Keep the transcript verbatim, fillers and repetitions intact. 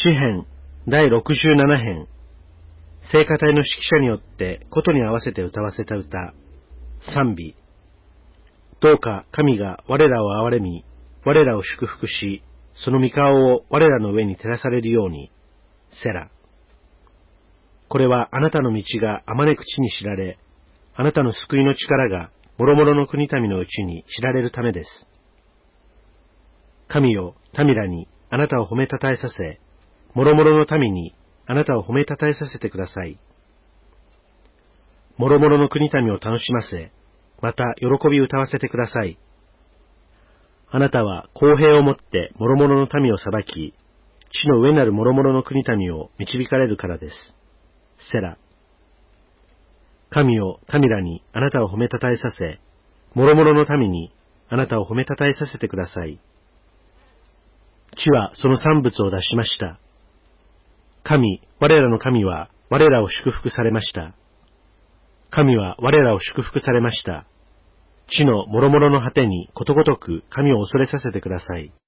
詩編だいろくじゅうなな編、聖歌隊の指揮者によって琴に合わせて歌わせた歌、賛美。どうか神が我らを憐れみ、我らを祝福し、その御顔を我らの上に照らされるように、セラ。これはあなたの道があまねく地に知られ、あなたの救いの力が諸々の国民のうちに知られるためです。神よ、民らにあなたを褒めたたえさせ、諸々の民にあなたを褒めたたえさせてください。諸々の国民を楽しませ、また喜び歌わせてください。あなたは公平をもって諸々の民を裁き、地の上なる諸々の国民を導かれるからです。セラ。神よ、民らにあなたを褒めたたえさせ、諸々の民にあなたを褒めたたえさせてください。地はその産物を出しました。神、我らの神は我らを祝福されました。神は我らを祝福されました。地の諸々の果てにことごとく神を恐れさせてください。